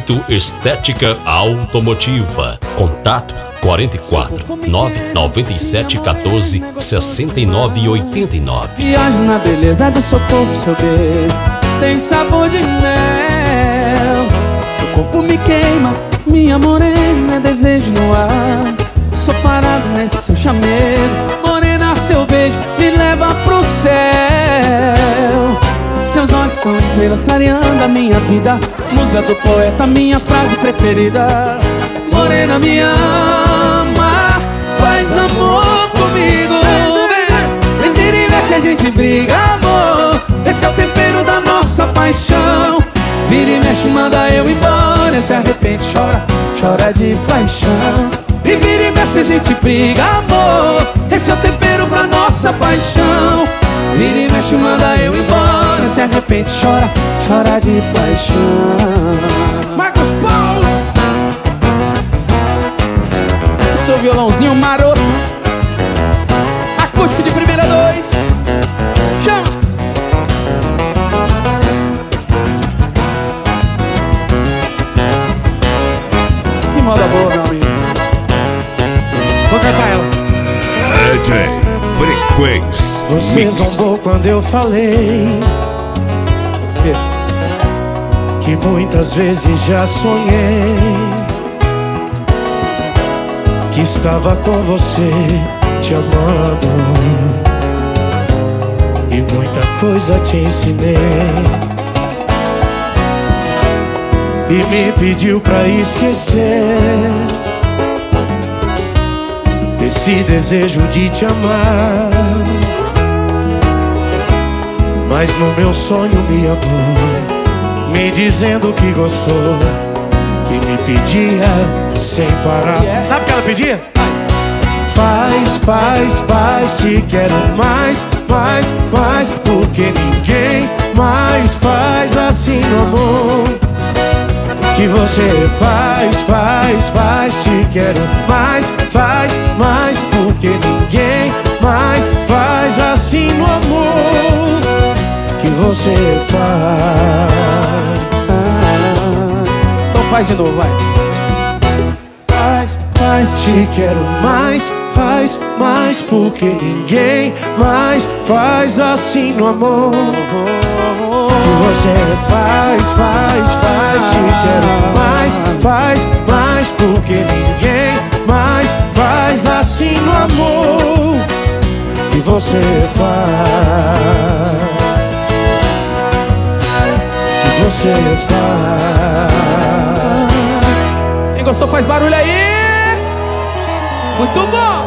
Conceito Estética Automotiva. Contato 44 997 14 69 89. Viajo na beleza do seu corpo, seu beijo tem sabor de mel. Seu corpo me queima, minha morena, é desejo no ar. Sou parado nesse seu chamego, morena, seu beijo me leva pro céu. Seus olhos são estrelas clareando a minha vida, musa do poeta, minha frase preferida. Morena, me ama, faz amor comigo. Vem, vira e mexe, a gente briga, amor. Esse é o tempero da nossa paixão. Vira e mexe, manda eu embora. Se arrepende, chora, chora de paixão. E vira e mexe, a gente briga, amor. Esse é o tempero pra nossa paixão. Vira e mexe, manda eu embora. Se arrepende, chora, chora de paixão. Marcos Paulo, seu violãozinho maroto, acústico de primeira 2. Chama! Que moda boa, meu amigo. Vou cantar ela. DJ Frequência Você zombou quando eu falei que muitas vezes já sonhei que estava com você, te amando, e muita coisa te ensinei, e me pediu pra esquecer esse desejo de te amar. Mas no meu sonho me amou, me dizendo que gostou, e me pedia sem parar. Sabe o que ela pedia? Faz, faz, faz, te quero mais, mais, mais, porque ninguém mais faz assim no amor que você faz, faz, faz, te quero mais, faz, mais, porque ninguém mais faz assim no amor que você faz. Então faz de novo, vai. Faz, faz, te quero mais, faz, mais, porque ninguém mais faz assim no amor que você faz, faz, faz, te quero mais, faz, mais, porque ninguém mais faz assim no amor que você faz, que você faz. Quem gostou faz barulho aí. Muito bom.